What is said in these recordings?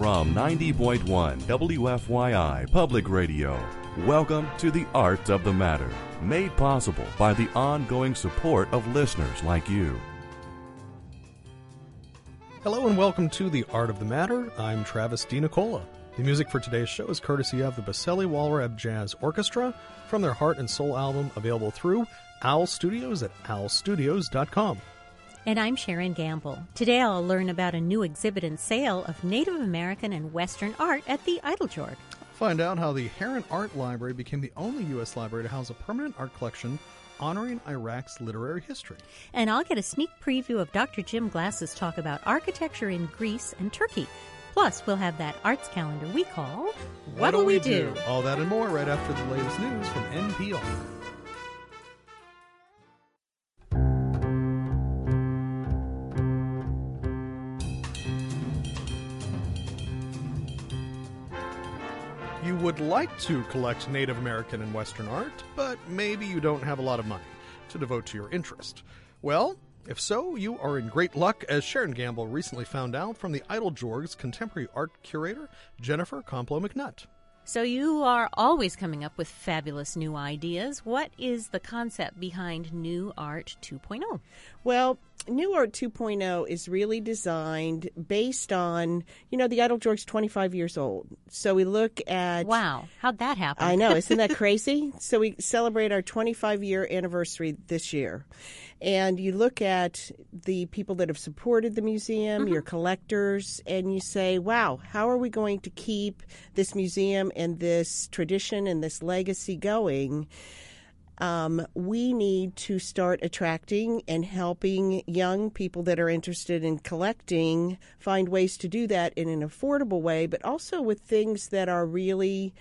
From 90.1 WFYI Public Radio, welcome to The Art of the Matter, made possible by the ongoing support of listeners like you. Hello and welcome to The Art of the Matter. I'm Travis DiNicola. The music for today's show is courtesy of the Baselli Walrab Jazz Orchestra from their Heart and Soul album, available through Owl Studios at owlstudios.com. And I'm Sharon Gamble. Today I'll learn about a new exhibit and sale of Native American and Western art at the Eiteljorg. Find out how the Heron Art Library became the only U.S. library to house a permanent art collection honoring Iraq's literary history. And I'll get a sneak preview of Dr. Jim Glass's talk about architecture in Greece and Turkey. Plus, we'll have that arts calendar we call What'll We Do? All that and more right after the latest news from NPR. You would like to collect Native American and Western art, but maybe you don't have a lot of money to devote to your interest. Well, if so, you are in great luck, as Sharon Gamble recently found out from the Eiteljorg's contemporary art curator, Jennifer Complo-McNutt. So you are always coming up with fabulous new ideas. What is the concept behind New Art 2.0? Well, New Art 2.0 is really designed based on, the Eiteljorg's 25 years old. So we look at... Wow, how'd that happen? I know, isn't that crazy? So we celebrate our 25-year anniversary this year. And you look at the people that have supported the museum, your collectors, and you say, wow, how are we going to keep this museum and this tradition and this legacy going? We need to start attracting and helping young people that are interested in collecting find ways to do that in an affordable way, but also with things that are really,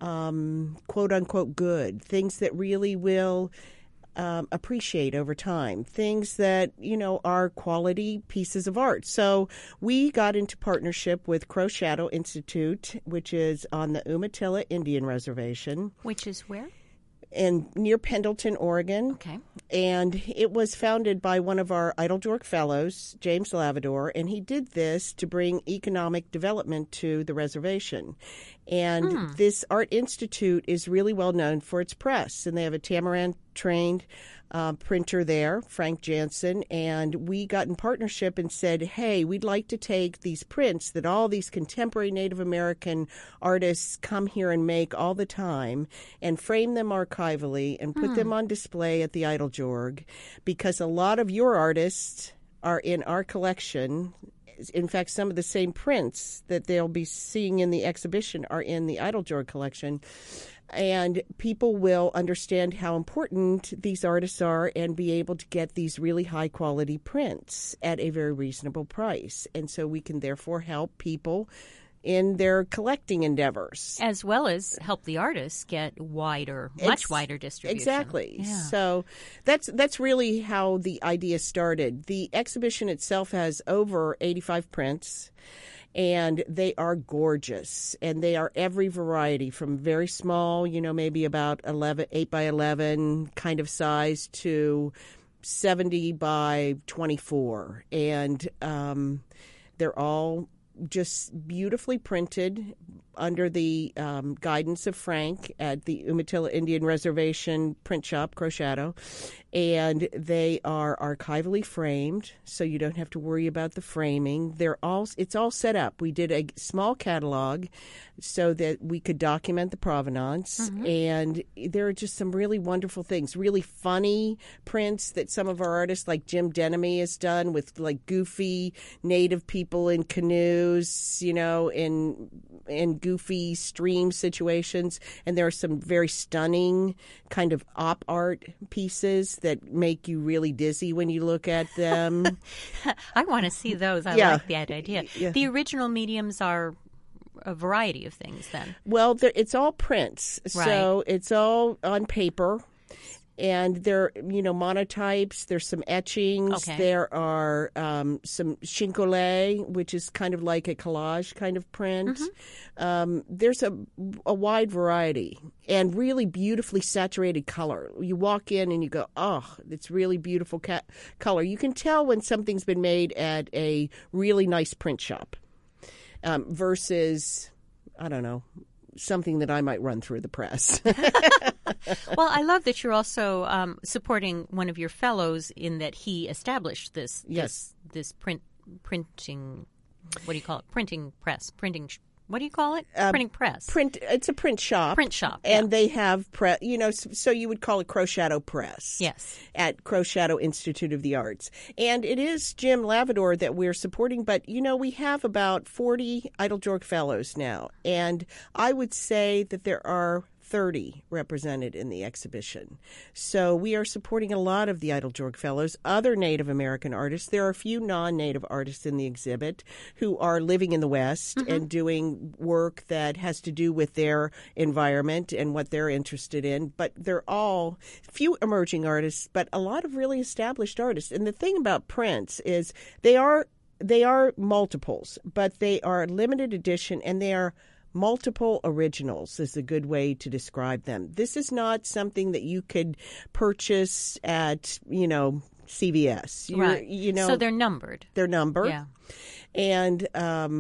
quote unquote, good, things that really will appreciate over time, things that, are quality pieces of art. So we got into partnership with Crow Shadow Institute, which is on the Umatilla Indian Reservation. Which is where? Near Pendleton, Oregon. Okay. And it was founded by one of our Eiteljorg fellows, James Lavador, and he did this to bring economic development to the reservation. And this art institute is really well known for its press, and they have a Tamaran-trained printer there, Frank Jansen, and we got in partnership and said, hey, we'd like to take these prints that all these contemporary Native American artists come here and make all the time and frame them archivally and put them on display at the Eiteljorg, because a lot of your artists are in our collection. In fact, some of the same prints that they'll be seeing in the exhibition are in the Eiteljorg collection. And people will understand how important these artists are and be able to get these really high-quality prints at a very reasonable price. And so we can therefore help people in their collecting endeavors. As well as help the artists get much wider distribution. Exactly. Yeah. So that's really how the idea started. The exhibition itself has over 85 prints. And they are gorgeous, and they are every variety, from very small, maybe about 8 by 11 kind of size, to 70 by 24. And they're all just beautifully printed under the guidance of Frank at the Umatilla Indian Reservation print shop, Crow Shadow. And they are archivally framed, so you don't have to worry about the framing. It's all set up. We did a small catalog so that we could document the provenance. And there are just some really wonderful things, really funny prints that some of our artists like Jim Denemy has done with like goofy native people in canoes, in goofy stream situations. And there are some very stunning kind of op art pieces that make you really dizzy when you look at them. I want to see those. I like that idea. Yeah. The original mediums are a variety of things then. Well, it's all prints. Right. So it's all on paper. And there, monotypes. There's some etchings. Okay. There are some chincolé, which is kind of like a collage kind of print. There's a wide variety and really beautifully saturated color. You walk in and you go, oh, it's really beautiful color. You can tell when something's been made at a really nice print shop. versus, I don't know, something that I might run through the press. Well, I love that you're also supporting one of your fellows in that he established this printing. What do you call it? Printing press. What do you call it? Printing press. It's a print shop. Print shop. And they have so you would call it Crow Shadow Press. Yes. At Crow Shadow Institute of the Arts. And it is Jim Lavador that we're supporting, but we have about 40 Eiteljorg Fellows now. And I would say that there are 30 represented in the exhibition. So we are supporting a lot of the Eiteljorg Fellows, other Native American artists. There are a few non-Native artists in the exhibit who are living in the West and doing work that has to do with their environment and what they're interested in. But they're all few emerging artists, but a lot of really established artists. And the thing about prints is they are multiples, but they are limited edition and they are multiple originals is a good way to describe them. This is not something that you could purchase at, CVS. Right. So they're numbered. They're numbered. Yeah. And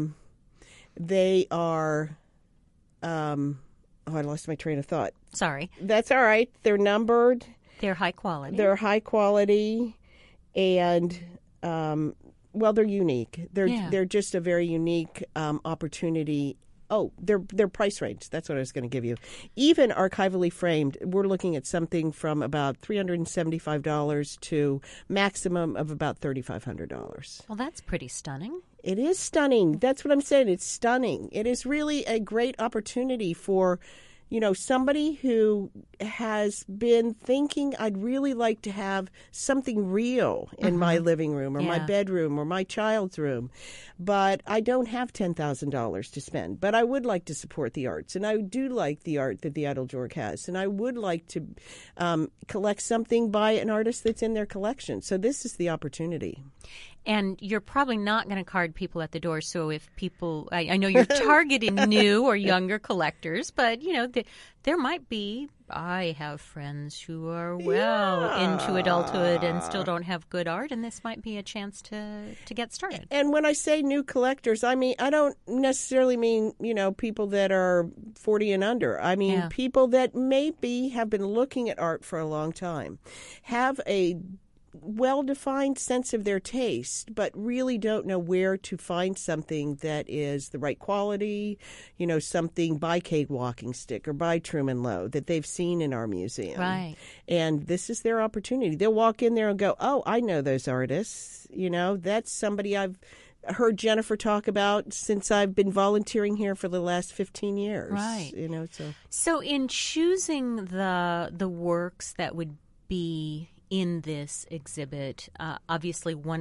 they are, I lost my train of thought. Sorry. That's all right. They're numbered. They're high quality. They're high quality. And, they're unique. They're just a very unique opportunity. Oh, their price range. That's what I was going to give you. Even archivally framed, we're looking at something from about $375 to maximum of about $3,500. Well, that's pretty stunning. It is stunning. That's what I'm saying. It's stunning. It is really a great opportunity for, somebody who has been thinking, I'd really like to have something real in my living room or my bedroom or my child's room, but I don't have $10,000 to spend. But I would like to support the arts, and I do like the art that the Eiteljorg has, and I would like to collect something by an artist that's in their collection. So this is the opportunity. And you're probably not going to card people at the door. So if people, I know you're targeting new or younger collectors, but, there might be, I have friends who are into adulthood and still don't have good art, and this might be a chance to get started. And when I say new collectors, I don't necessarily mean, people that are 40 and under. I mean people that maybe have been looking at art for a long time, have a well-defined sense of their taste, but really don't know where to find something that is the right quality, something by Kate Walking Stick or by Truman Lowe that they've seen in our museum. Right. And this is their opportunity. They'll walk in there and go, oh, I know those artists. That's somebody I've heard Jennifer talk about since I've been volunteering here for the last 15 years. Right. So in choosing the works that would be in this exhibit, obviously one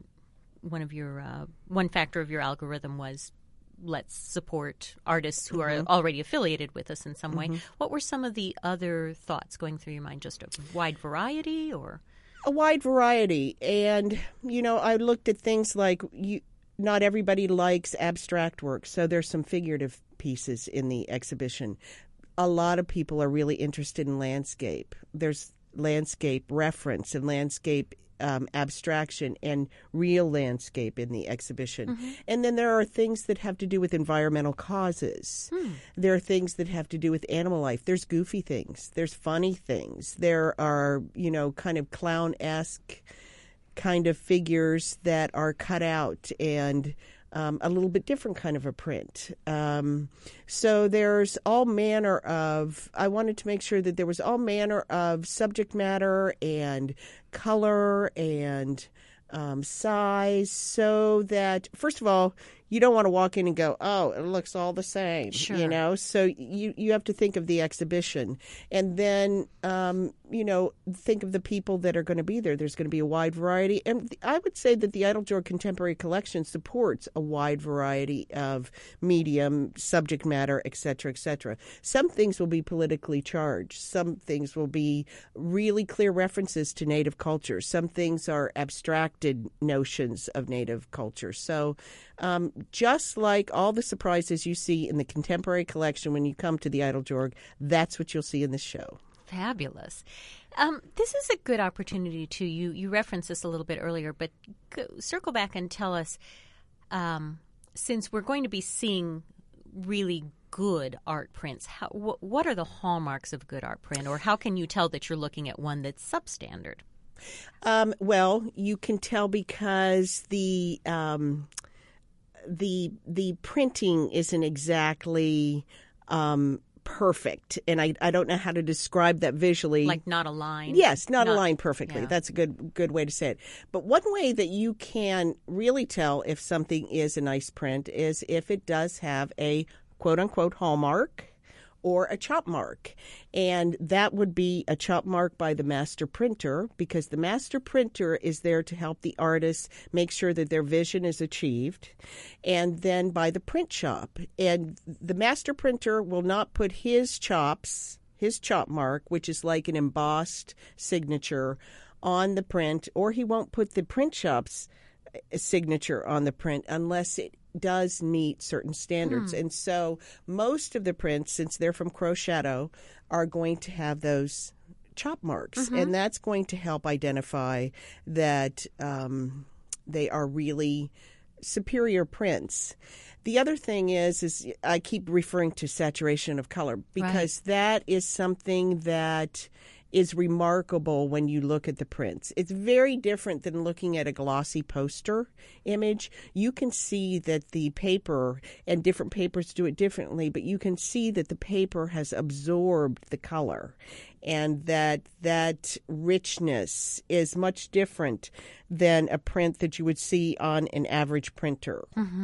factor of your algorithm was let's support artists who are already affiliated with us in some way. What were some of the other thoughts going through your mind? Just a wide variety, or a wide variety? And I looked at things like not everybody likes abstract work, so there's some figurative pieces in the exhibition. A lot of people are really interested in landscape. There's landscape reference and landscape abstraction and real landscape in the exhibition. And then there are things that have to do with environmental causes. There are things that have to do with animal life. There's goofy things. There's funny things. There are, kind of clown-esque kind of figures that are cut out and a little bit different kind of a print. So there's all manner of, I wanted to make sure that there was all manner of subject matter and color and size, so that, first of all, you don't want to walk in and go, oh, it looks all the same, Sure. So you have to think of the exhibition. And then, think of the people that are going to be there. There's going to be a wide variety. And I would say that the Eiteljorg Contemporary Collection supports a wide variety of medium, subject matter, et cetera, et cetera. Some things will be politically charged. Some things will be really clear references to Native culture. Some things are abstracted notions of Native culture. So just like all the surprises you see in the contemporary collection when you come to the Eiteljorg, that's what you'll see in this show. Fabulous. This is a good opportunity to, you referenced this a little bit earlier, but circle back and tell us since we're going to be seeing really good art prints, what are the hallmarks of good art print, or how can you tell that you're looking at one that's substandard? Well, you can tell because the printing isn't exactly perfect, and I don't know how to describe that visually. Like not a line? Yes, not aligned perfectly. Yeah. That's a good way to say it. But one way that you can really tell if something is a nice print is if it does have a quote-unquote hallmark or a chop mark. And that would be a chop mark by the master printer, because the master printer is there to help the artist make sure that their vision is achieved, and then by the print shop. And the master printer will not put his chop mark, which is like an embossed signature, on the print, or he won't put the print shop's signature on the print unless it does meet certain standards. And so most of the prints, since they're from Crow Shadow, are going to have those chop marks, and that's going to help identify that they are really superior prints. The other thing is I keep referring to saturation of color, because that is something that is remarkable when you look at the prints. It's very different than looking at a glossy poster image. You can see that the paper, and different papers do it differently, but you can see that the paper has absorbed the color, and that richness is much different than a print that you would see on an average printer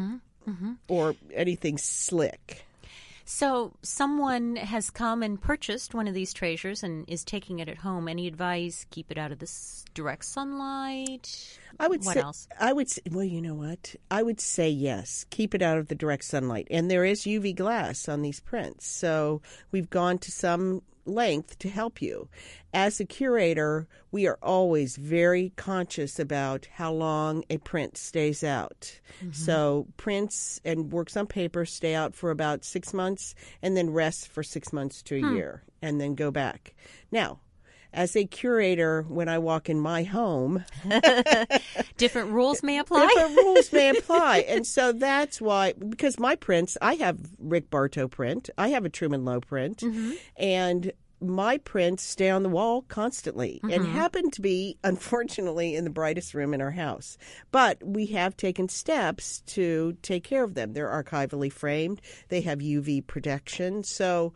or anything slick. So someone has come and purchased one of these treasures and is taking it at home. Any advice? Keep it out of the direct sunlight? What else? I would say, well, you know what? I would say yes. Keep it out of the direct sunlight. And there is UV glass on these prints. So we've gone to some length to help you. As a curator, we are always very conscious about how long a print stays out. So prints and works on paper stay out for about 6 months and then rest for 6 months to a year and then go back. Now, as a curator, when I walk in my home, different rules may apply. Different rules may apply. And so that's why, because my prints, I have Rick Bartow print, I have a Truman Lowe print, and my prints stay on the wall constantly and happen to be, unfortunately, in the brightest room in our house. But we have taken steps to take care of them. They're archivally framed. They have UV protection. So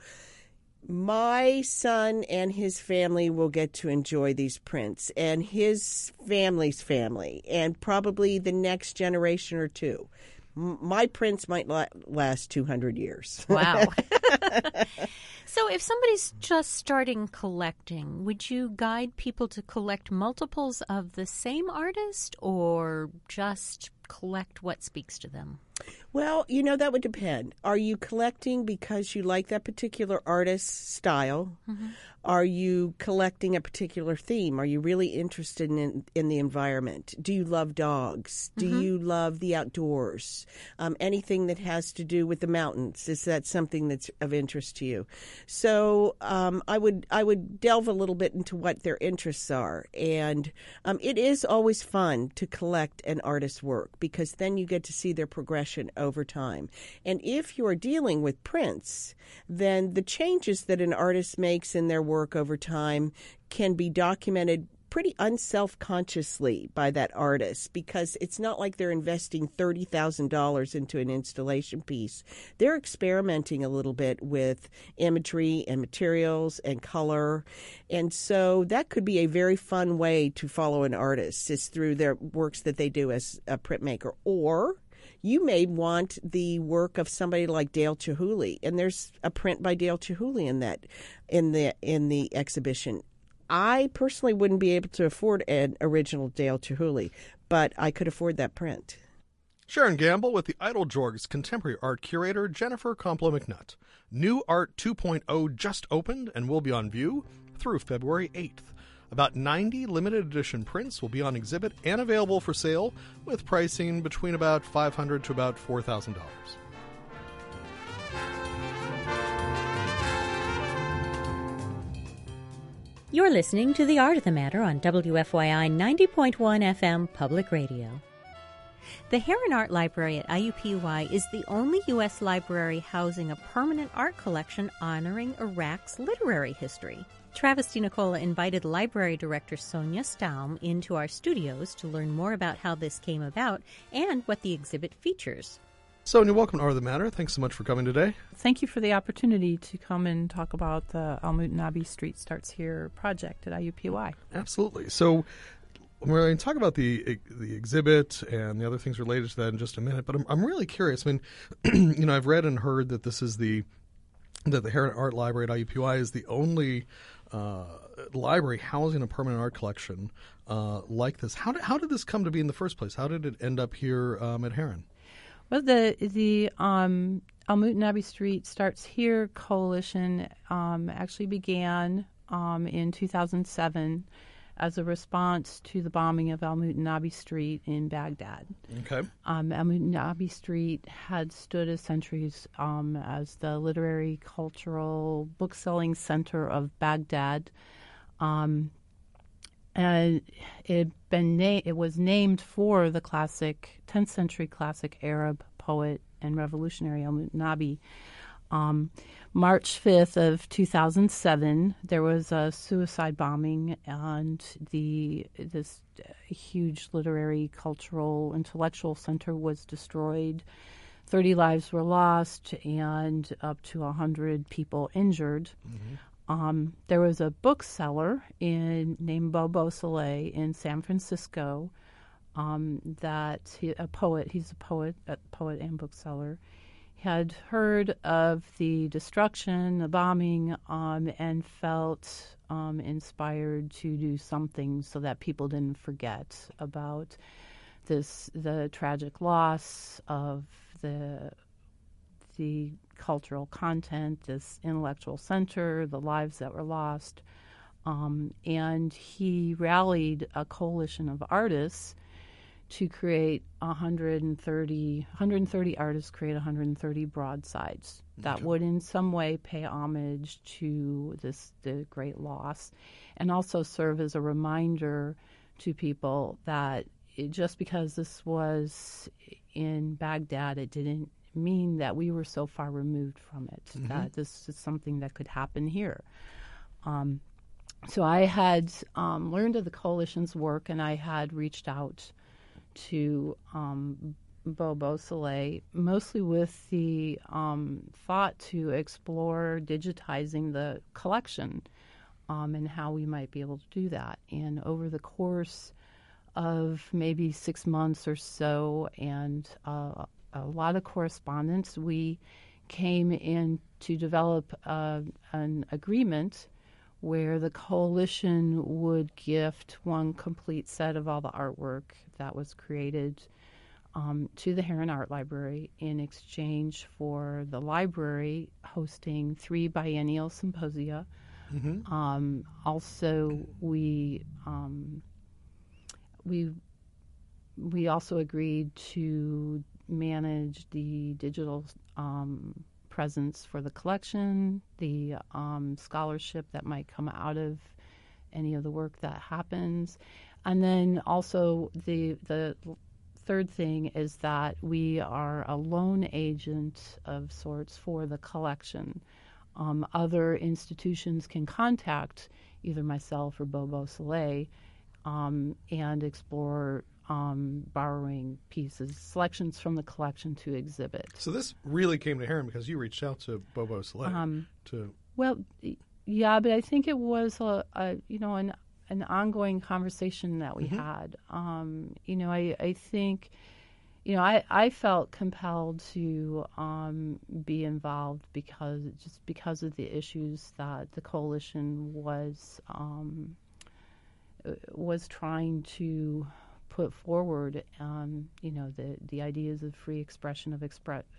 my son and his family will get to enjoy these prints, and his family's family, and probably the next generation or two. My prints might last 200 years. Wow. So if somebody's just starting collecting, would you guide people to collect multiples of the same artist, or just collect what speaks to them? Well, that would depend. Are you collecting because you like that particular artist's style? Are you collecting a particular theme? Are you really interested in the environment? Do you love dogs? Do you love the outdoors? Anything that has to do with the mountains, is that something that's of interest to you? So I would delve a little bit into what their interests are. And it is always fun to collect an artist's work, because then you get to see their progression over time. And if you are dealing with prints, then the changes that an artist makes in their work over time can be documented pretty unself-consciously by that artist, because it's not like they're investing $30,000 into an installation piece. They're experimenting a little bit with imagery and materials and color. And so that could be a very fun way to follow an artist, is through their works that they do as a printmaker. Or you may want the work of somebody like Dale Chihuly, and there's a print by Dale Chihuly in the exhibition. I personally wouldn't be able to afford an original Dale Chihuly, but I could afford that print. Sharon Gamble with the Idle Jorgs contemporary art curator Jennifer Komplo-McNutt. New Art 2.0 just opened and will be on view through February 8th. About 90 limited edition prints will be on exhibit and available for sale, with pricing between about $500 to about $4,000. You're listening to The Art of the Matter on WFYI 90.1 FM Public Radio. The Heron Art Library at IUPUI is the only U.S. library housing a permanent art collection honoring Iraq's literary history. Travis DiNicola invited library director Sonia Staum into our studios to learn more about how this came about and what the exhibit features. Sonia, welcome to Art of the Matter. Thanks so much for coming today. Thank you for the opportunity to come and talk about the Al-Mutanabbi Street Starts Here project at IUPUI. Absolutely. So we're going to talk about the exhibit and the other things related to that in just a minute, but I'm really curious. I mean, I've read and heard that this is that the Heron Art Library at IUPUI is the only library housing a permanent art collection like this. How did this come to be in the first place? How did it end up here at Heron? Well, the Al-Mutanabbi Street Starts Here coalition actually began in 2007 as a response to the bombing of Al-Mutanabbi Street in Baghdad. Okay. Al-Mutanabbi Street had stood as centuries as the literary, cultural, book-selling center of Baghdad. And it was named for the classic 10th century classic Arab poet and revolutionary Al-Mutanabbi. March 5th of 2007, there was a suicide bombing, and this huge literary, cultural, intellectual center was destroyed. 30 lives were lost, and up to 100 people injured. Mm-hmm. There was a bookseller named Bobo Soleil in San Francisco. He's a poet and bookseller. Had heard of the destruction, the bombing, and felt inspired to do something so that people didn't forget about the tragic loss of the cultural content, this intellectual center, the lives that were lost. And he rallied a coalition of artists to create 130 artists create 130 broadsides that would in some way pay homage to the great loss, and also serve as a reminder to people that just because this was in Baghdad, it didn't mean that we were so far removed from it, mm-hmm. that this is something that could happen here. So I had learned of the coalition's work, and I had reached out to Bobo Soleil, mostly with the thought to explore digitizing the collection and how we might be able to do that. And over the course of maybe 6 months or so, and a lot of correspondence, we came in to develop an agreement where the coalition would gift one complete set of all the artwork that was created to the Heron Art Library in exchange for the library hosting 3 biennial symposia. Mm-hmm. Also, we also agreed to manage the digital presence for the collection, the scholarship that might come out of any of the work that happens. And then also the third thing is that we are a loan agent of sorts for the collection. Other institutions can contact either myself or Bobo Soleil and explore borrowing pieces, selections from the collection to exhibit. So this really came to Heron because you reached out to Bobo Soleil Well, yeah, but I think it was an ongoing conversation that we mm-hmm. had. I think, I felt compelled to be involved because of the issues that the coalition was trying to put forward, the ideas of free expression of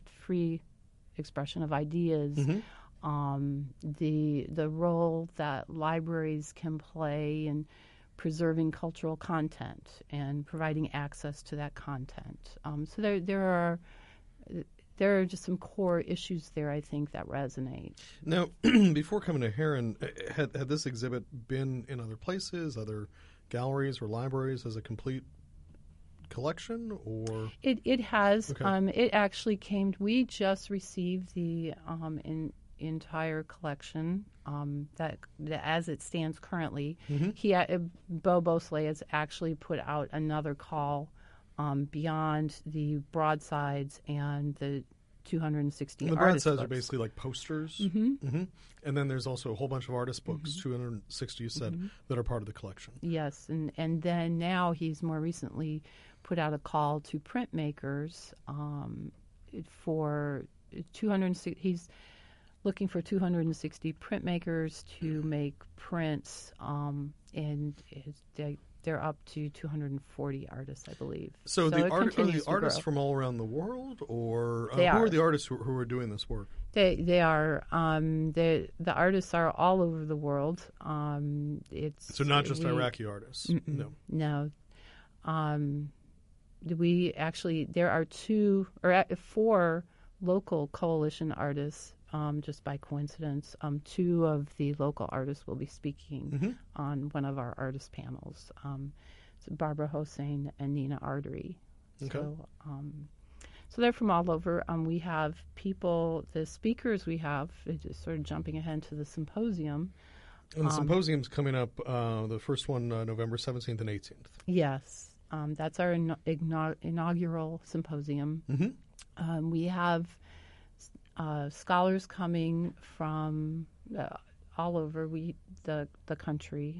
ideas, mm-hmm. The role that libraries can play in preserving cultural content and providing access to that content. So there are just some core issues there, I think, that resonate. Now, before coming to Heron, had this exhibit been in other places, other galleries or libraries as a complete collection, or It has. Okay. It actually came. We just received the entire collection that as it stands currently. Bo Bosley has actually put out another call beyond the broadsides and the 260 the artist broadsides books. are basically like posters. Mm-hmm. And then there's also a whole bunch of artist books, 260 you said, that are part of the collection. Yes, and then now he's more recently put out a call to printmakers for 260. He's looking for 260 printmakers to make prints, and they're up to 240 artists, I believe. So it are continues the to artists grow. from all around the world, or They who are. are the artists who are doing this work? They are. The artists are all over the world. It's So not just Iraqi artists. No. No. We actually, there are 4 local coalition artists, just by coincidence. 2 of the local artists will be speaking on one of our artist panels. So Barbara Hossein and Nina Artery. Okay. So they're from all over. We have people, the speakers we have, just sort of jumping ahead to the symposium. And the symposium's coming up, the first one, November 17th and 18th. Yes. That's our inaugural symposium. We have scholars coming from all over the country.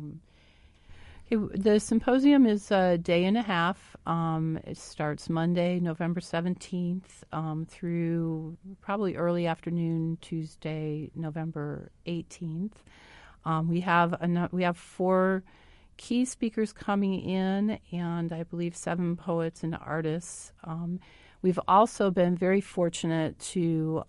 The symposium is a day and a half. It starts Monday, November 17th, through probably early afternoon, Tuesday, November 18th. We have 4 key speakers coming in, and I believe 7 poets and artists. We've also been very fortunate to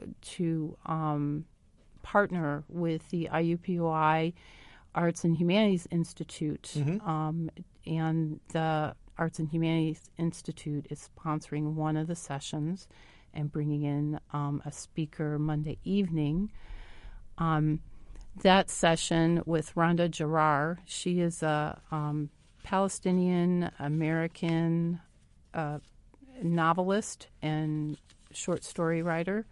partner with the IUPUI Arts and Humanities Institute, and the Arts and Humanities Institute is sponsoring one of the sessions and bringing in a speaker Monday evening. That session with Rhonda Jarrar, she is a Palestinian American novelist and short story writer.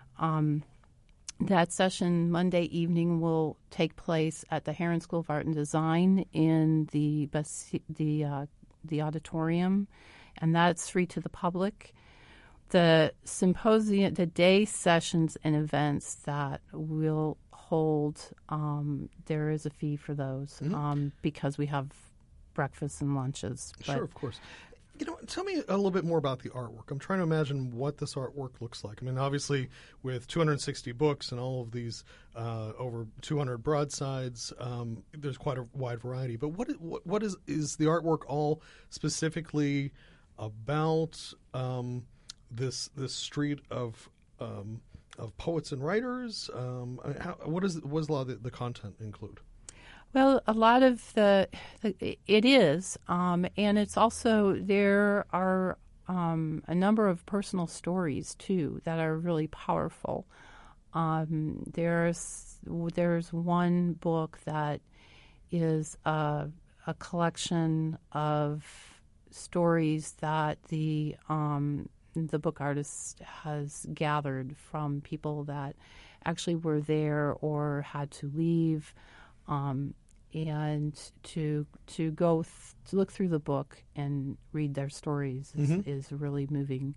That session Monday evening will take place at the Herron School of Art and Design in the auditorium, and that's free to the public. The symposium, the day sessions and events that we'll hold, there is a fee for those because we have breakfasts and lunches. Sure, of course. Tell me a little bit more about the artwork. I'm trying to imagine what this artwork looks like. I mean, obviously, with 260 books and all of these over 200 broadsides, there's quite a wide variety. But what is the artwork all specifically about? This street of poets and writers. What does a lot of the content include? Well, a lot of it is, and it's also there are a number of personal stories too that are really powerful. There's one book that is a collection of stories that the book artist has gathered from people that actually were there or had to leave. And to go to look through the book and read their stories is really moving.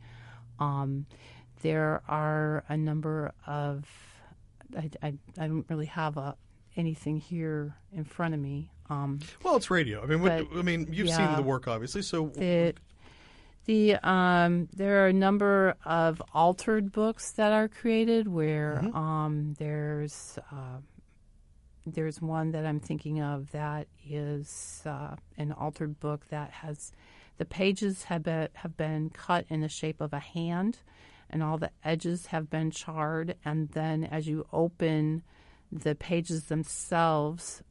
There are a number of I don't really have anything here in front of me. Well, it's radio. I mean, you've seen the work obviously. So there are a number of altered books that are created where there's one that I'm thinking of that is an altered book that has the pages have been cut in the shape of a hand, and all the edges have been charred. And then as you open the pages themselves,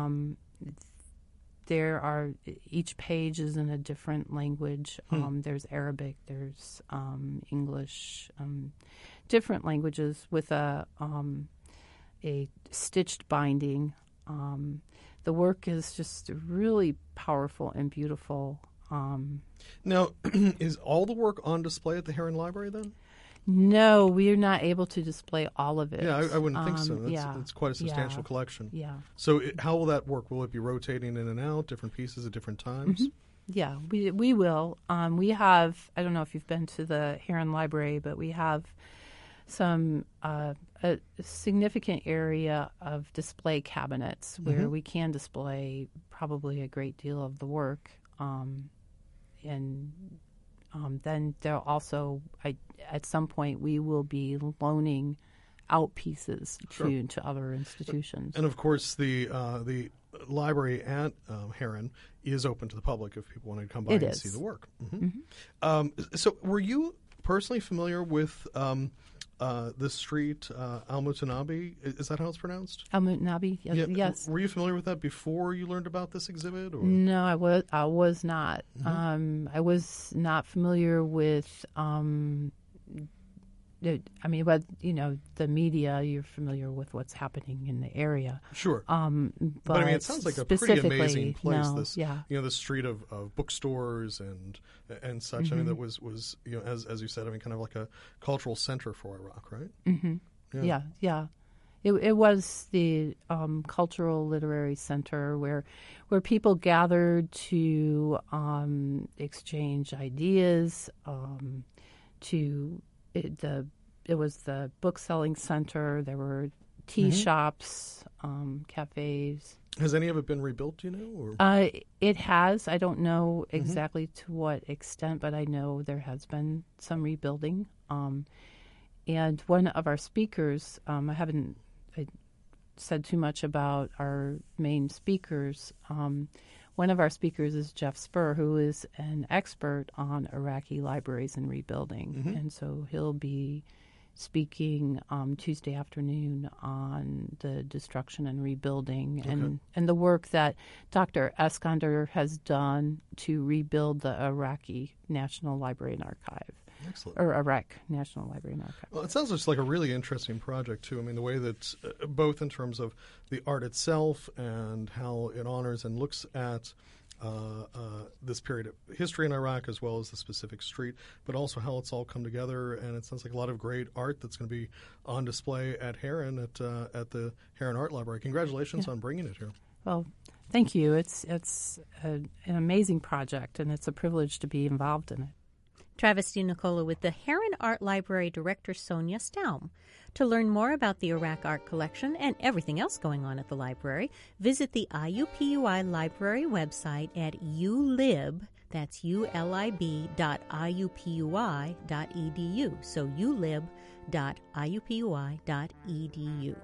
each page is in a different language. There's Arabic, there's English, different languages with a stitched binding. The work is just really powerful and beautiful. Now, is all the work on display at the Heron Library then? No, we are not able to display all of it. Yeah, I wouldn't think so. Yeah, It's quite a substantial yeah, collection. Yeah. So how will that work? Will it be rotating in and out, different pieces at different times? Yeah, we will. We have, I don't know if you've been to the Heron Library, but we have some a significant area of display cabinets where we can display probably a great deal of the work. And then there also, at some point, we will be loaning out pieces to other institutions. And of course, the library at Heron is open to the public if people want to come by and see the work. So were you personally familiar with the street Al-Mutanabbi? Is that how it's pronounced? Al-Mutanabbi, yes. Were you familiar with that before you learned about this exhibit? Or? No, I was not. I was not familiar with. But the media. You're familiar with what's happening in the area. Sure. But I mean, it sounds like a pretty amazing place. The street of bookstores and such. I mean, that was as you said. I mean, kind of like a cultural center for Iraq, right? Yeah. It was the cultural literary center where people gathered to exchange ideas. It was the book selling center. There were tea shops, cafes. Has any of it been rebuilt? Do you know? Or? It has. I don't know exactly to what extent, but I know there has been some rebuilding. And one of our speakers, I haven't said too much about our main speakers. One of our speakers is Jeff Spur, who is an expert on Iraqi libraries and rebuilding. And so he'll be speaking Tuesday afternoon on the destruction and rebuilding and the work that Dr. Eskander has done to rebuild the Iraqi National Library and Archive. Excellent. Or Iraq National Library and Archive. Well, it sounds just like a really interesting project, too. I mean, the way that both in terms of the art itself and how it honors and looks at this period of history in Iraq as well as the specific street, but also how it's all come together. And it sounds like a lot of great art that's going to be on display at Heron at the Heron Art Library. Congratulations on bringing it here. Well, thank you. It's an amazing project, and it's a privilege to be involved in it. Travis DiNicola with the Heron Art Library Director Sonia Staum. To learn more about the Iraq Art Collection and everything else going on at the library, visit the IUPUI Library website at ulib, that's ulib.iupui.edu, so ulib.iupui.edu.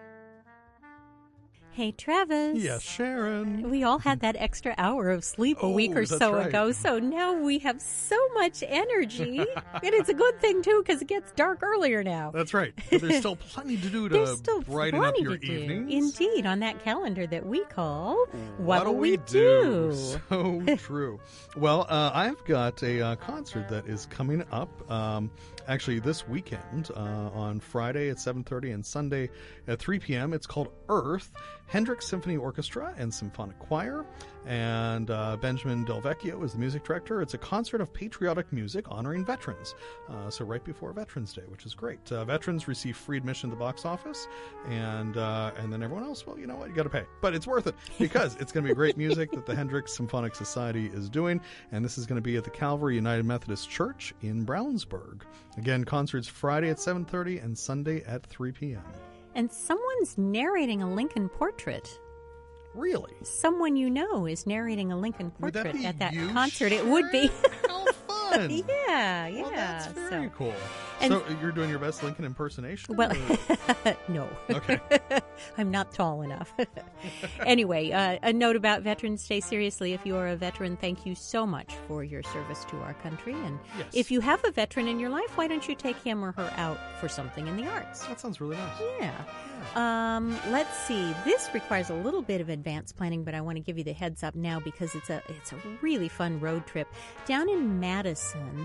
Hey, Travis. Yes, Sharon. We all had that extra hour of sleep a week or so ago, so now we have so much energy. And it's a good thing, too, because it gets dark earlier now. That's right. But there's still plenty to do to brighten up your evenings. Indeed, on that calendar that we call What'll We Do? So true. Well, I've got a concert that is coming up actually this weekend on Friday at 7:30 and Sunday at 3 p.m. It's called Earth. Hendrix Symphony Orchestra and Symphonic Choir, and Benjamin Del Vecchio is the music director. It's a concert of patriotic music honoring veterans, so right before Veterans Day, which is great. Veterans receive free admission to the box office, and then everyone else, well, you know what, you got to pay. But it's worth it, because it's going to be great music that the Hendrix Symphonic Society is doing, and this is going to be at the Calvary United Methodist Church in Brownsburg. Again, concerts Friday at 7:30 and Sunday at 3 p.m. And someone's narrating a Lincoln portrait. Really? Someone you know is narrating a Lincoln portrait at that concert. Sharon? It would be. How fun! Yeah. Well, that's very cool. And so you're doing your best Lincoln impersonation? Well, no. Okay. I'm not tall enough. Anyway, a note about Veterans Day. Seriously, if you are a veteran, thank you so much for your service to our country. And if you have a veteran in your life, why don't you take him or her out for something in the arts? That sounds really nice. Yeah. Let's see. This requires a little bit of advanced planning, but I want to give you the heads up now because it's a really fun road trip down in Madison.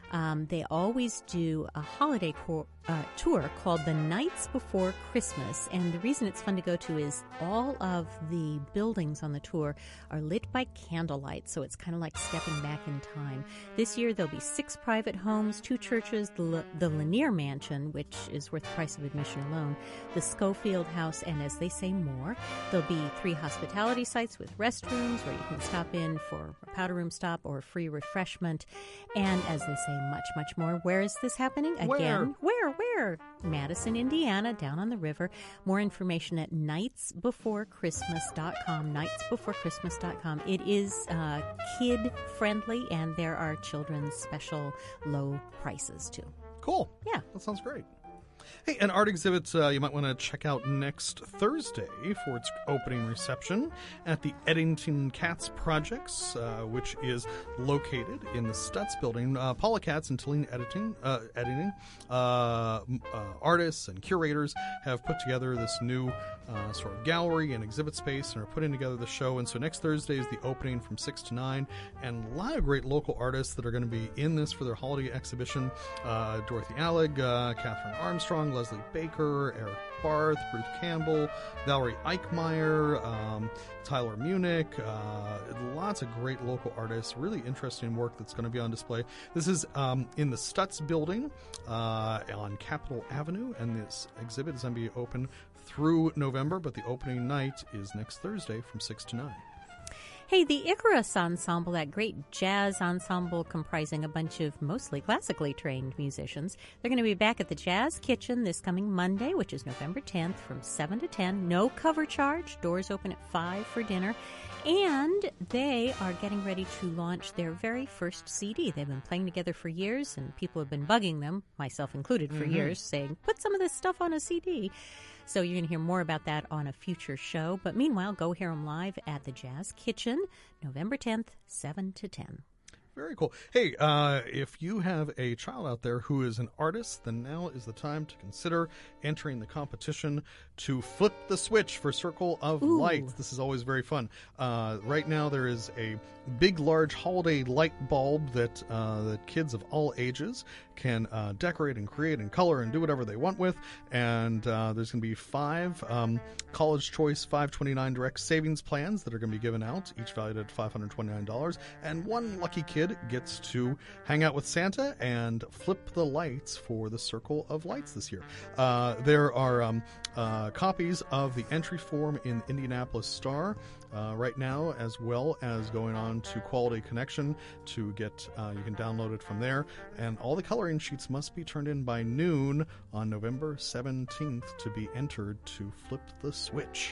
They always do a holiday tour called The Nights Before Christmas. And the reason it's fun to go to is all of the buildings on the tour are lit by candlelight. So it's kind of like stepping back in time. This year, there'll be 6 private homes, 2 churches, the Lanier Mansion, which is worth the price of admission alone, the Schofield House, and as they say, more. There'll be 3 hospitality sites with restrooms where you can stop in for a powder room stop or free refreshment. And as they say, much, much more. Where is this happening? Again, where? Madison, Indiana, down on the river. More information at nightsbeforechristmas.com, nightsbeforechristmas.com. It is kid-friendly, and there are children's special low prices, too. Cool. Yeah. That sounds great. Hey, an art exhibit you might want to check out next Thursday for its opening reception at the Eddington Katz Projects, which is located in the Stutz Building. Paula Katz and Tilleen Editing, artists and curators have put together this new sort of gallery and exhibit space and are putting together the show. And so next Thursday is the opening from 6 to 9, and a lot of great local artists that are going to be in this for their holiday exhibition. Dorothy Allig, Catherine Armstrong, Leslie Baker, Eric Barth, Ruth Campbell, Valerie Eichmeyer, Tyler Munich, lots of great local artists, really interesting work that's going to be on display. This is in the Stutz Building on Capitol Avenue, and this exhibit is going to be open through November, but the opening night is next Thursday from 6 to 9. Hey, the Icarus Ensemble, that great jazz ensemble comprising a bunch of mostly classically trained musicians, they're going to be back at the Jazz Kitchen this coming Monday, which is November 10th from 7 to 10. No cover charge. Doors open at 5 for dinner. And they are getting ready to launch their very first CD. They've been playing together for years, and people have been bugging them, myself included, for years, saying, put some of this stuff on a CD. So you're going to hear more about that on a future show. But meanwhile, go hear them live at the Jazz Kitchen, November 10th, 7 to 10. Very cool. Hey, if you have a child out there who is an artist, then now is the time to consider entering the competition to flip the switch for Circle of Lights. This is always very fun. Right now there is a big, large holiday light bulb that kids of all ages can decorate and create and color and do whatever they want with. And there's going to be 5 College Choice 529 direct savings plans that are going to be given out, each valued at $529. And one lucky kid gets to hang out with Santa and flip the lights for the Circle of Lights this year. There are copies of the entry form in Indianapolis Star right now, as well as going on to Quality Connection to get, you can download it from there. And all the coloring sheets must be turned in by noon on November 17th to be entered to flip the switch.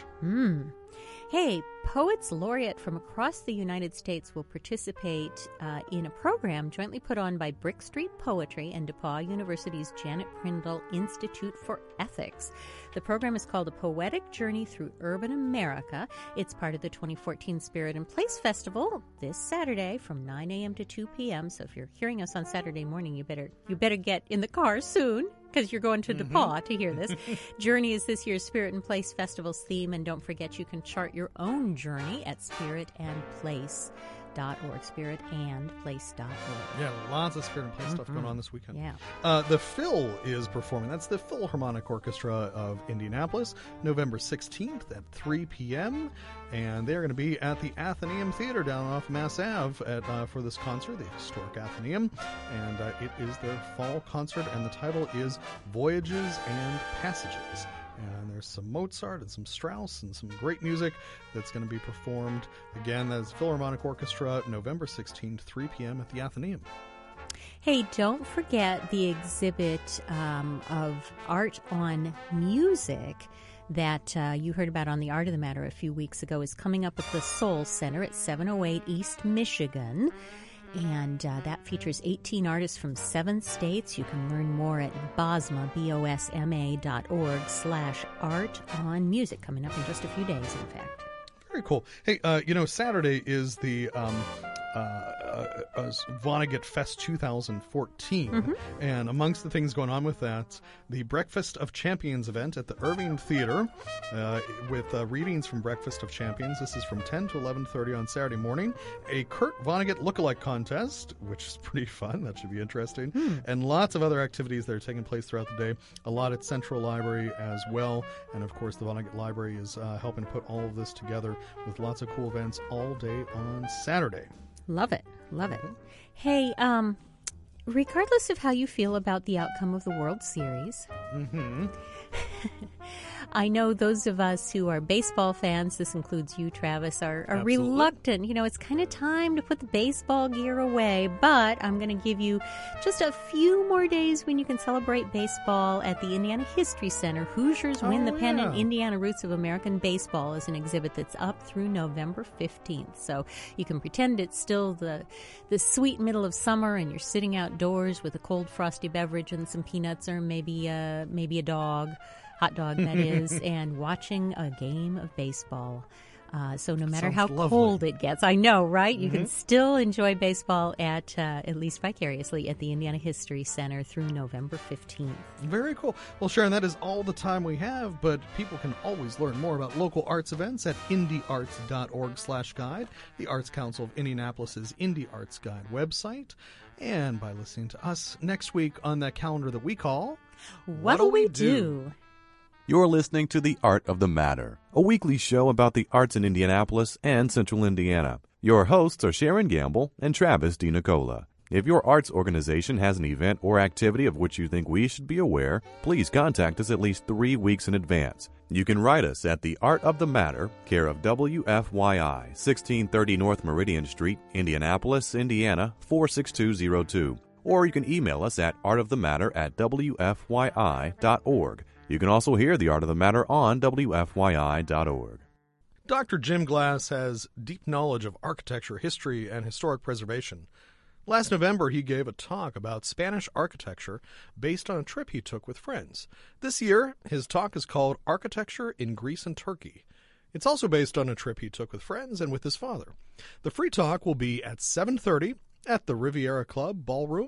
Hey, poets laureate from across the United States will participate in a program jointly put on by Brick Street Poetry and DePauw University's Janet Prindle Institute for Ethics. The program is called A Poetic Journey Through Urban America. It's part of the 2014 Spirit and Place Festival this Saturday from 9 a.m. to 2 p.m. So if you're hearing us on Saturday morning, you better get in the car soon, because you're going to DePauw to hear this. Journey is this year's Spirit and Place Festival's theme, and don't forget you can chart your own journey at spiritandplace.org, spiritandplace.org. Yeah, lots of Spirit and Place stuff going on this weekend. Yeah. The Phil is performing. That's the Philharmonic Orchestra of Indianapolis, November 16th at 3 p.m., and they're going to be at the Athenaeum Theater down off Mass Ave for this concert, the historic Athenaeum, and it is their fall concert, and the title is Voyages and Passages. And there's some Mozart and some Strauss and some great music that's going to be performed. Again, that is Philharmonic Orchestra, November 16th, 3 p.m. at the Athenaeum. Hey, don't forget the exhibit of art on music that you heard about on the Art of the Matter a few weeks ago is coming up at the Soul Center at 708 East Michigan. And that features 18 artists from 7 states. You can learn more at BOSMA, BOSMA.org/art on music, coming up in just a few days, in fact. Very cool. Hey, Saturday is the Vonnegut Fest 2014. And amongst the things going on with that, the Breakfast of Champions event at the Irving Theater with readings from Breakfast of Champions. This is from 10 to 11:30 on Saturday morning. A Kurt Vonnegut lookalike contest, which is pretty fun. That should be interesting. And lots of other activities that are taking place throughout the day. A lot at Central Library as well. And, of course, the Vonnegut Library is helping put all of this together with lots of cool events all day on Saturday. Love it. Love it. Hey, regardless of how you feel about the outcome of the World Series, I know those of us who are baseball fans, this includes you, Travis, are reluctant. You know, it's kind of time to put the baseball gear away, but I'm going to give you just a few more days when you can celebrate baseball at the Indiana History Center. Hoosiers Win the Pennant, Indiana Roots of American Baseball is an exhibit that's up through November 15th. So you can pretend it's still the sweet middle of summer and you're sitting outdoors with a cold frosty beverage and some peanuts or maybe a dog. Hot dog, that is, and watching a game of baseball. So no matter how cold it gets, I know, right? You can still enjoy baseball at least vicariously, at the Indiana History Center through November 15th. Very cool. Well, Sharon, that is all the time we have, but people can always learn more about local arts events at indyarts.org/guide, the Arts Council of Indianapolis's Indie Arts Guide website, and by listening to us next week on that calendar that we call What'll We Do? You're listening to The Art of the Matter, a weekly show about the arts in Indianapolis and Central Indiana. Your hosts are Sharon Gamble and Travis DiNicola. If your arts organization has an event or activity of which you think we should be aware, please contact us at least 3 weeks in advance. You can write us at The Art of the Matter, care of WFYI, 1630 North Meridian Street, Indianapolis, Indiana, 46202. Or you can email us at artofthematter@wfyi.org. You can also hear The Art of the Matter on WFYI.org. Dr. Jim Glass has deep knowledge of architecture, history, and historic preservation. Last November, he gave a talk about Spanish architecture based on a trip he took with friends. This year, his talk is called Architecture in Greece and Turkey. It's also based on a trip he took with friends and with his father. The free talk will be at 7:30 at the Riviera Club Ballroom,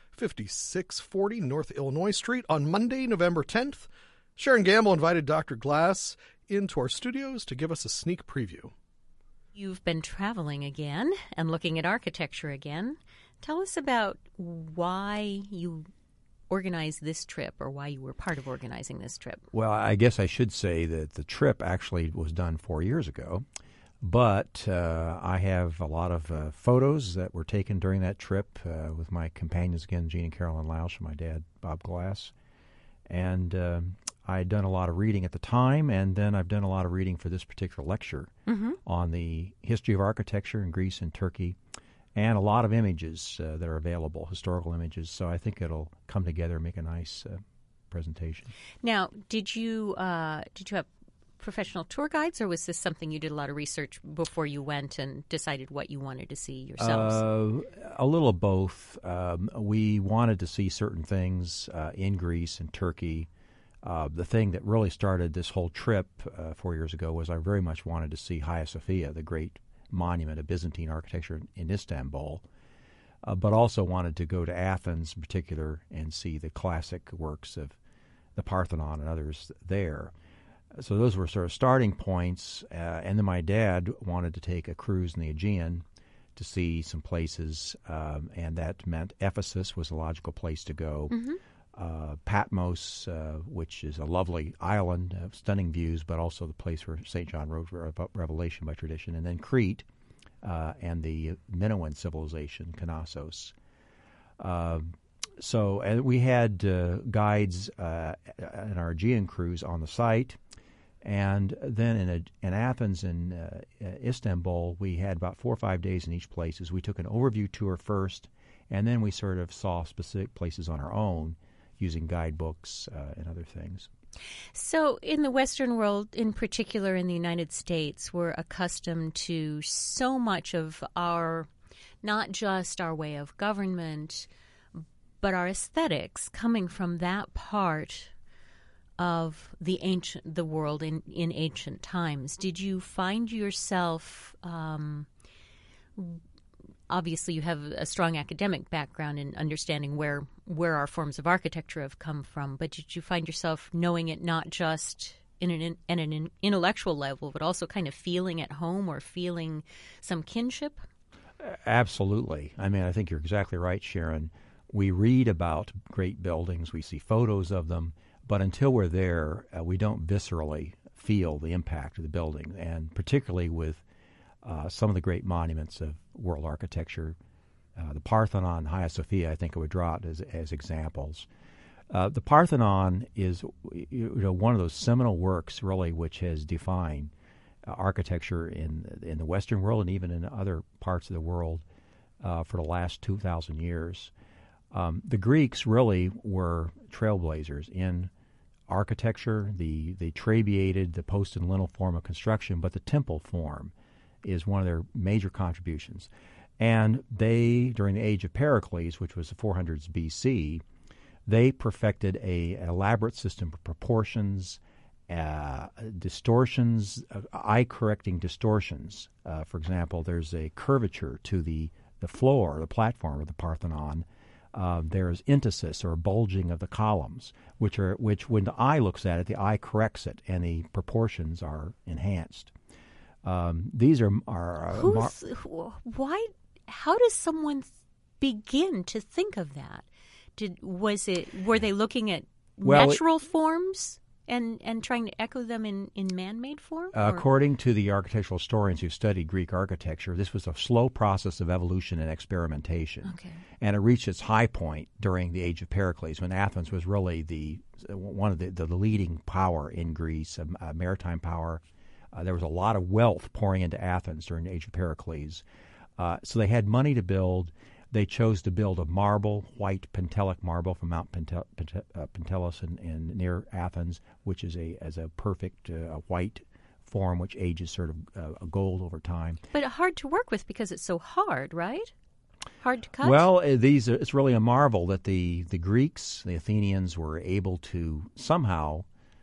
5640 North Illinois Street on Monday, November 10th. Sharon Gamble invited Dr. Glass into our studios to give us a sneak preview. You've been traveling again and looking at architecture again. Tell us about why you organized this trip, or why you were part of organizing this trip. Well, I guess I should say that the trip actually was done 4 years ago. But I have a lot of photos that were taken during that trip with my companions, again, Jean and Carolyn Lausch, and my dad, Bob Glass. And I had done a lot of reading at the time, and then I've done a lot of reading for this particular lecture on the history of architecture in Greece and Turkey, and a lot of images that are available, historical images. So I think it'll come together and make a nice presentation. Now, did you have professional tour guides, or was this something you did a lot of research before you went and decided what you wanted to see yourselves? A little of both. We wanted to see certain things in Greece and Turkey. The thing that really started this whole trip 4 years ago was I very much wanted to see Hagia Sophia, the great monument of Byzantine architecture in Istanbul, but also wanted to go to Athens in particular and see the classic works of the Parthenon and others there. So those were sort of starting points, and then my dad wanted to take a cruise in the Aegean to see some places, and that meant Ephesus was a logical place to go. Patmos, which is a lovely island, stunning views, but also the place where St. John wrote Revelation by tradition, and then Crete and the Minoan civilization, Knossos. So we had guides in our Aegean cruise on the site. And then in Athens and Istanbul, we had about 4 or 5 days in each place. We took an overview tour first, and then we sort of saw specific places on our own using guidebooks and other things. So in the Western world, in particular in the United States, we're accustomed to so much of our, not just our way of government, but our aesthetics coming from that part of the world in ancient times. Did you find yourself obviously you have a strong academic background in understanding where our forms of architecture have come from, but did you find yourself knowing it not just in an intellectual level, but also kind of feeling at home or feeling some kinship? Absolutely. I mean, I think you're exactly right, Sharon. We read about great buildings, we see photos of them, but until we're there, we don't viscerally feel the impact of the building, and particularly with some of the great monuments of world architecture, the Parthenon, Hagia Sophia, I think I would draw it as examples. The Parthenon is one of those seminal works, really, which has defined architecture in the Western world and even in other parts of the world for the last 2,000 years. The Greeks really were trailblazers in architecture. They trabeated the post and lintel form of construction, but the temple form is one of their major contributions. And they, during the age of Pericles, which was the 400s BC, they perfected an elaborate system of proportions, distortions, eye-correcting distortions. For example, there's a curvature to the floor, the platform of the Parthenon. There's entasis, or bulging of the columns, which when the eye looks at it, the eye corrects it, and the proportions are enhanced. These are why? How does someone begin to think of that? Were they looking at natural forms and trying to echo them in man-made form? According to the architectural historians who studied Greek architecture, this was a slow process of evolution and experimentation. Okay. And it reached its high point during the age of Pericles, when Athens was really one of the leading power in Greece, a maritime power. There was a lot of wealth pouring into Athens during the age of Pericles. So they had money to build. They chose to build a marble, white Pentelic marble from Mount Pentelis in near Athens, which is a perfect white form which ages sort of gold over time. But hard to work with because it's so hard, right? Hard to cut? Well, it's really a marvel that the Greeks, the Athenians, were able to somehow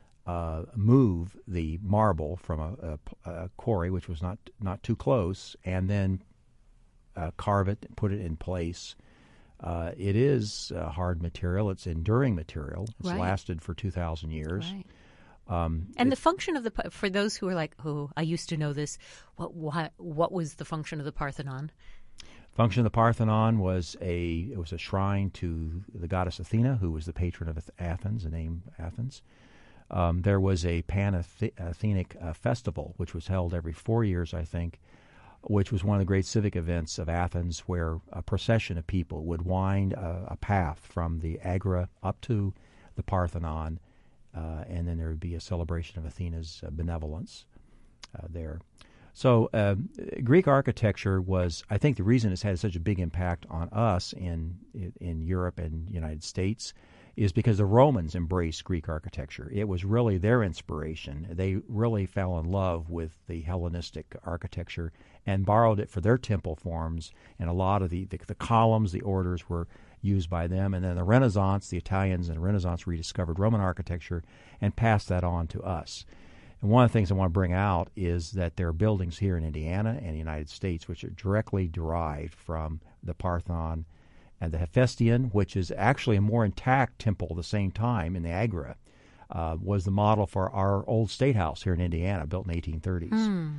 move the marble from a quarry, which was not too close, and then carve it and put it in place. It is hard material. It's enduring material. It's right. lasted for 2,000 years. Right. And the function of for those who are like, oh, I used to know this, what was the function of the Parthenon? Function of the Parthenon was a shrine to the goddess Athena, who was the patron of Athens, the name Athens. There was a Pan-Athenic festival, which was held every 4 years, I think, which was one of the great civic events of Athens, where a procession of people would wind a path from the Agora up to the Parthenon, and then there would be a celebration of Athena's benevolence there. So Greek architecture was, I think the reason it's had such a big impact on us in Europe and United States is because the Romans embraced Greek architecture. It was really their inspiration. They really fell in love with the Hellenistic architecture and borrowed it for their temple forms, and a lot of the columns, the orders were used by them. And then the Renaissance, the Italians in the Renaissance rediscovered Roman architecture and passed that on to us. And one of the things I want to bring out is that there are buildings here in Indiana and the United States which are directly derived from the Parthenon and the Hephaestion, which is actually a more intact temple at the same time in the Agora, was the model for our old state house here in Indiana, built in the 1830s.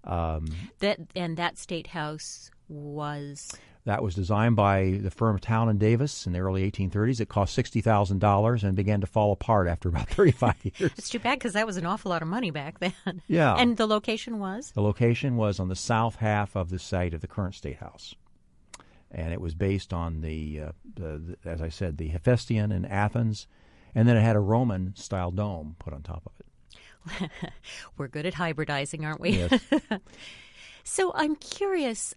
That state house was... That was designed by the firm Town and Davis in the early 1830s. It cost $60,000 and began to fall apart after about 35 years. It's too bad because that was an awful lot of money back then. Yeah. And the location was? The location was on the south half of the site of the current state house. And it was based on the as I said, the Hephaestion in Athens, and then it had a Roman-style dome put on top of it. We're good at hybridizing, aren't we? Yes. So I'm curious,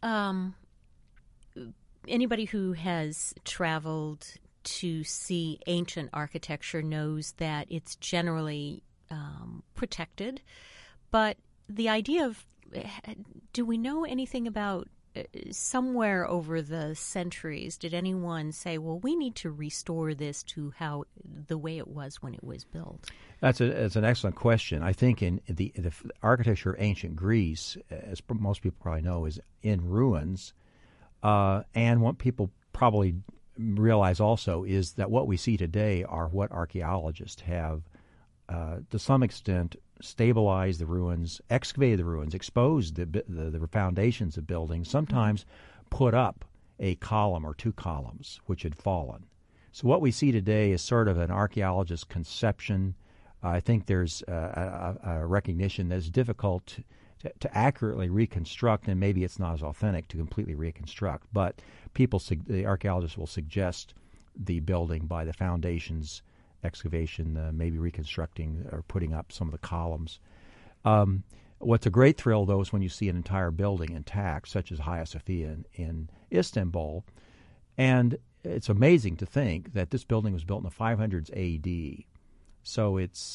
anybody who has traveled to see ancient architecture knows that it's generally protected, but the idea of, do we know anything about somewhere over the centuries, did anyone say, well, we need to restore this to the way it was when it was built? That's an excellent question. I think in the architecture of ancient Greece, as most people probably know, is in ruins. And what people probably realize also is that what we see today are what archaeologists have, to some extent, stabilized the ruins, excavated the ruins, exposed the foundations of buildings, sometimes put up a column or two columns which had fallen. So what we see today is sort of an archaeologist's conception. I think there's a recognition that it's difficult to accurately reconstruct, and maybe it's not as authentic to completely reconstruct. But the archaeologists will suggest the building by the foundations, excavation, maybe reconstructing or putting up some of the columns. What's a great thrill, though, is when you see an entire building intact, such as Hagia Sophia in Istanbul. And it's amazing to think that this building was built in the 500s A.D., so it's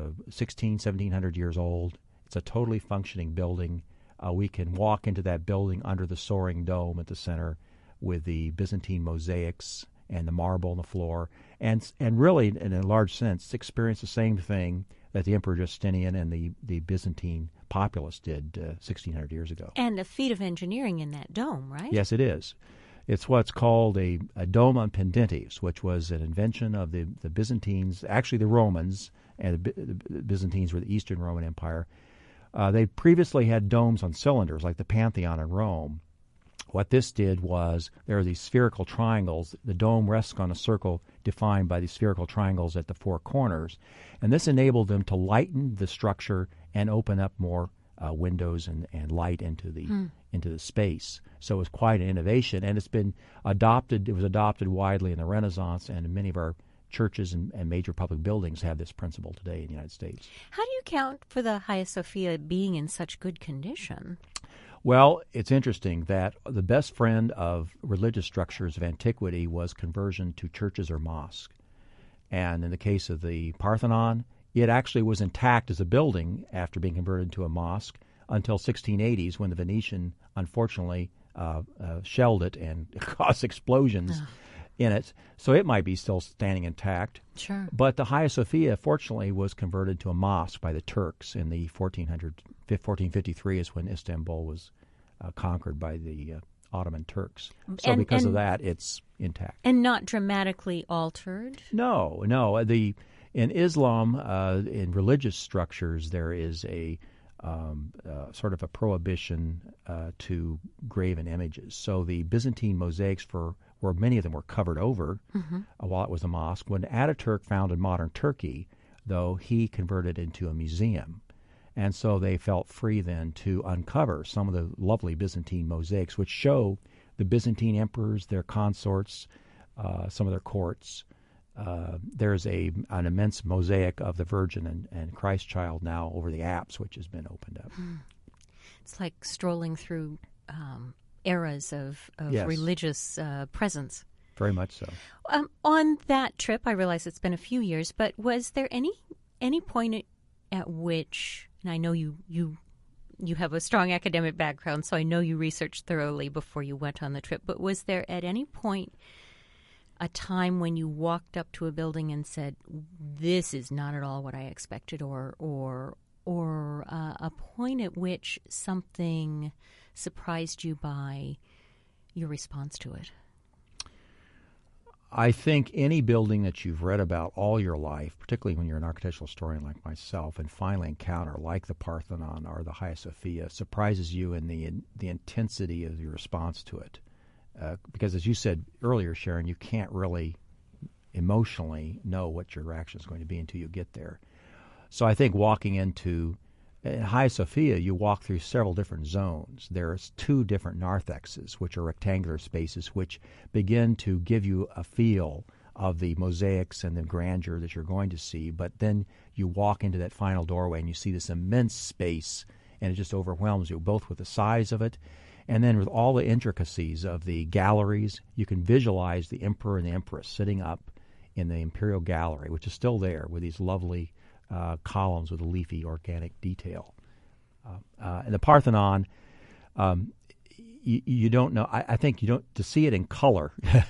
1,700 years old. It's a totally functioning building. We can walk into that building under the soaring dome at the center with the Byzantine mosaics and the marble on the floor, and really, in a large sense, experience the same thing that the Emperor Justinian and the Byzantine populace did 1,600 years ago. And a feat of engineering in that dome, right? Yes, it is. It's what's called a dome on pendentives, which was an invention of the Byzantines, actually the Romans, and the Byzantines were the Eastern Roman Empire. They previously had domes on cylinders, like the Pantheon in Rome. What this did was there are these spherical triangles. The dome rests on a circle defined by these spherical triangles at the four corners, and this enabled them to lighten the structure and open up more windows and light into the space. So it was quite an innovation, and it's been adopted. It was adopted widely in the Renaissance, and many of our churches and major public buildings have this principle today in the United States. How do you account for the Hagia Sophia being in such good condition? Well, it's interesting that the best friend of religious structures of antiquity was conversion to churches or mosques. And in the case of the Parthenon, it actually was intact as a building after being converted to a mosque until 1680s, when the Venetian, unfortunately, shelled it and caused explosions in it. So it might be still standing intact. Sure. But the Hagia Sophia, fortunately, was converted to a mosque by the Turks in the 1453 is when Istanbul was conquered by the Ottoman Turks. So because of that, it's intact. And not dramatically altered? No. In Islam, in religious structures, there is a sort of a prohibition to graven images. So the Byzantine mosaics, where many of them were covered over while it was a mosque, when Ataturk founded modern Turkey, though, he converted it into a museum. And so they felt free then to uncover some of the lovely Byzantine mosaics, which show the Byzantine emperors, their consorts, some of their courts. There's an immense mosaic of the Virgin and Christ Child now over the apse, which has been opened up. It's like strolling through eras of Yes. religious presence. Very much so. On that trip, I realize it's been a few years, but was there any point at which, and I know you have a strong academic background, so I know you researched thoroughly before you went on the trip, but was there at any point a time when you walked up to a building and said, this is not at all what I expected, or a point at which something surprised you by your response to it? I think any building that you've read about all your life, particularly when you're an architectural historian like myself, and finally encounter, like the Parthenon or the Hagia Sophia, surprises you in the intensity of your response to it. Because as you said earlier, Sharon, you can't really emotionally know what your reaction is going to be until you get there. So I think walking into Hagia Sophia, you walk through several different zones. There's two different narthexes, which are rectangular spaces, which begin to give you a feel of the mosaics and the grandeur that you're going to see. But then you walk into that final doorway and you see this immense space, and it just overwhelms you, both with the size of it and then with all the intricacies of the galleries. You can visualize the emperor and the empress sitting up in the imperial gallery, which is still there with these lovely columns with a leafy organic detail. And the Parthenon, you don't know. I think you don't, to see it in color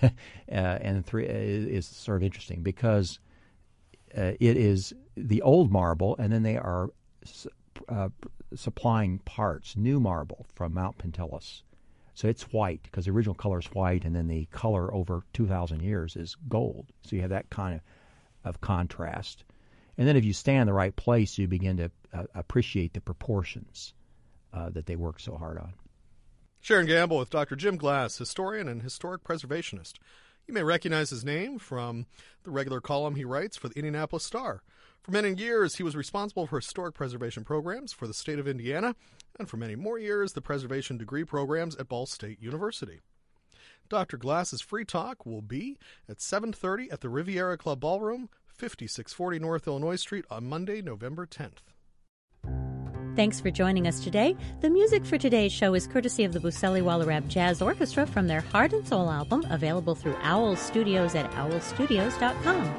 is sort of interesting, because it is the old marble, and then they are supplying parts, new marble from Mount Pentelis, So it's white because the original color is white, and then the color over 2,000 years is gold. So you have that kind of contrast. And then if you stand in the right place, you begin to appreciate the proportions that they work so hard on. Sharon Gamble with Dr. Jim Glass, historian and historic preservationist. You may recognize his name from the regular column he writes for the Indianapolis Star. For many years, he was responsible for historic preservation programs for the state of Indiana, and for many more years, the preservation degree programs at Ball State University. Dr. Glass's Free Talk will be at 7:30 at the Riviera Club Ballroom, 5640 North Illinois Street on Monday, November 10th. Thanks for joining us today. The music for today's show is courtesy of the Buselli Wallerab Jazz Orchestra from their Heart and Soul album, available through Owl Studios at owlstudios.com.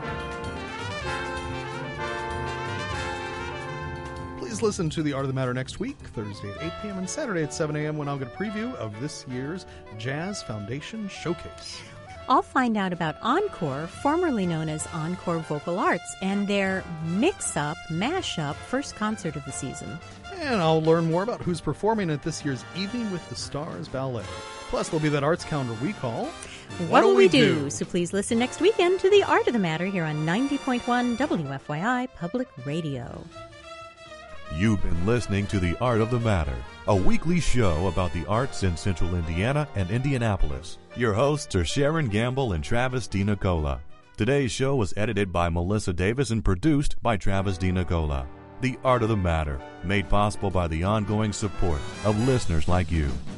Please listen to The Art of the Matter next week, Thursday at 8 p.m. and Saturday at 7 a.m. when I'll get a preview of this year's Jazz Foundation Showcase. I'll find out about Encore, formerly known as Encore Vocal Arts, and their mix-up, mash-up first concert of the season. And I'll learn more about who's performing at this year's Evening with the Stars Ballet. Plus, there'll be that arts calendar we call What'll We Do? So please listen next weekend to The Art of the Matter here on 90.1 WFYI Public Radio. You've been listening to The Art of the Matter, a weekly show about the arts in Central Indiana and Indianapolis. Your hosts are Sharon Gamble and Travis DiNicola. Today's show was edited by Melissa Davis and produced by Travis DiNicola. The Art of the Matter, made possible by the ongoing support of listeners like you.